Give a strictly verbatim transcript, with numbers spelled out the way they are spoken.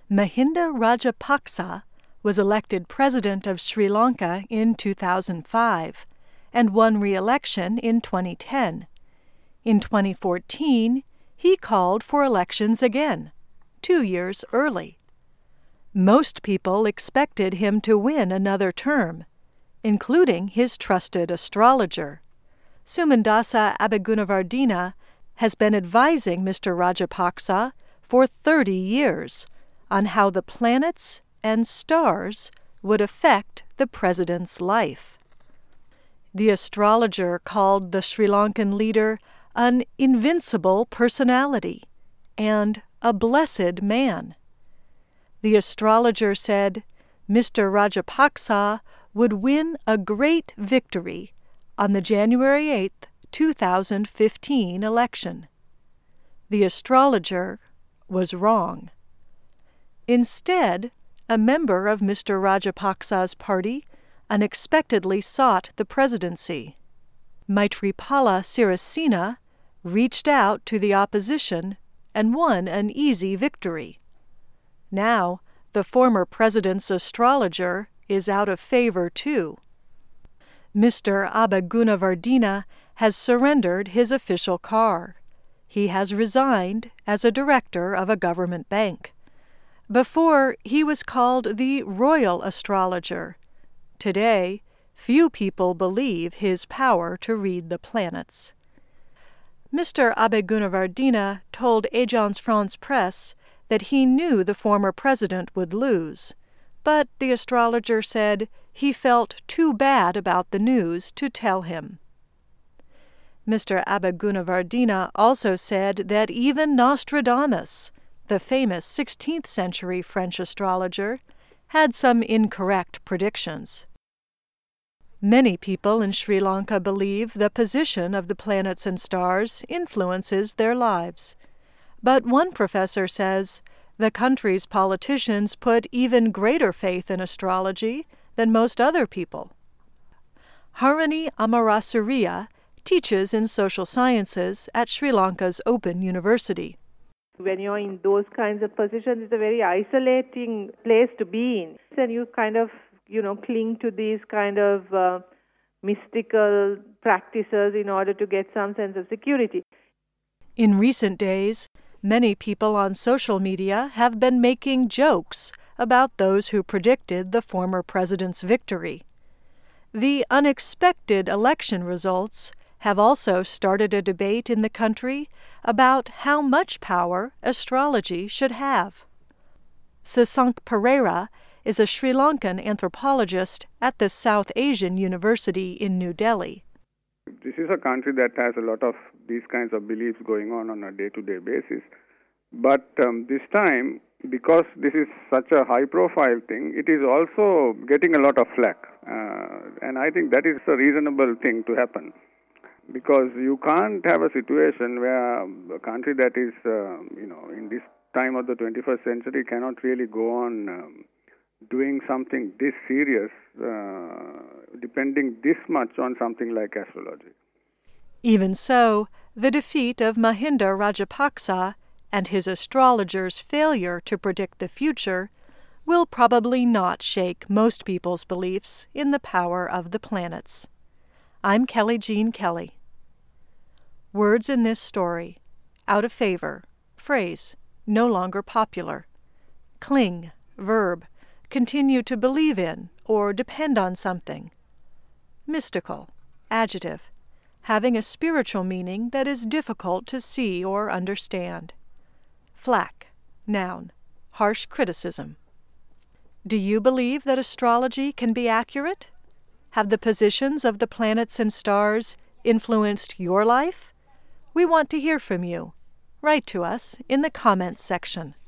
Mahinda Rajapaksa was elected president of Sri Lanka in two thousand five and won re-election in twenty ten. In twenty fourteen, he called for elections again, two years early. Most people expected him to win another term, including his trusted astrologer. Sumandasa Abegunavardena has been advising Mister Rajapaksa for thirty years on how the planets and stars would affect the president's life. The astrologer called the Sri Lankan leader an invincible personality and a blessed man. The astrologer said Mister Rajapaksa would win a great victory on the January eighth, two thousand fifteen election. The astrologer was wrong. Instead, a member of Mister Rajapaksa's party unexpectedly sought the presidency. Maithripala Sirisena reached out to the opposition and won an easy victory. Now, the former president's astrologer is out of favor too. Mister Abegunavardena has surrendered his official car. He has resigned as a director of a government bank. Before, he was called the royal astrologer. Today, few people believe his power to read the planets. Mister Abegunavardena told Agence France-Presse that he knew the former president would lose, but the astrologer said he felt too bad about the news to tell him. Mister Abegunavardena also said that even Nostradamus, the famous sixteenth century French astrologer, had some incorrect predictions. Many people in Sri Lanka believe the position of the planets and stars influences their lives. But one professor says the country's politicians put even greater faith in astrology than most other people. Harini Amarasuriya teaches in social sciences at Sri Lanka's Open University. When you're in those kinds of positions, it's a very isolating place to be in. And you kind of, you know, cling to these kind of uh, mystical practices in order to get some sense of security. In recent days, many people on social media have been making jokes about those who predicted the former president's victory. The unexpected election results have also started a debate in the country about how much power astrology should have. Sasank Pereira is a Sri Lankan anthropologist at the South Asian University in New Delhi. This is a country that has a lot of these kinds of beliefs going on on a day-to-day basis. But um, this time, because this is such a high-profile thing, it is also getting a lot of flack. Uh, and I think that is a reasonable thing to happen. Because you can't have a situation where a country that is, uh, you know, in this time of the twenty-first century cannot really go on um, doing something this serious, uh, depending this much on something like astrology. Even so, the defeat of Mahinda Rajapaksa and his astrologer's failure to predict the future will probably not shake most people's beliefs in the power of the planets. I'm Kelly Jean Kelly. Words in this story: out of favor, phrase, no longer popular. Cling, verb, continue to believe in or depend on something. Mystical, adjective, having a spiritual meaning that is difficult to see or understand. Flack, noun, harsh criticism. Do you believe that astrology can be accurate? Have the positions of the planets and stars influenced your life? We want to hear from you. Write to us in the comments section.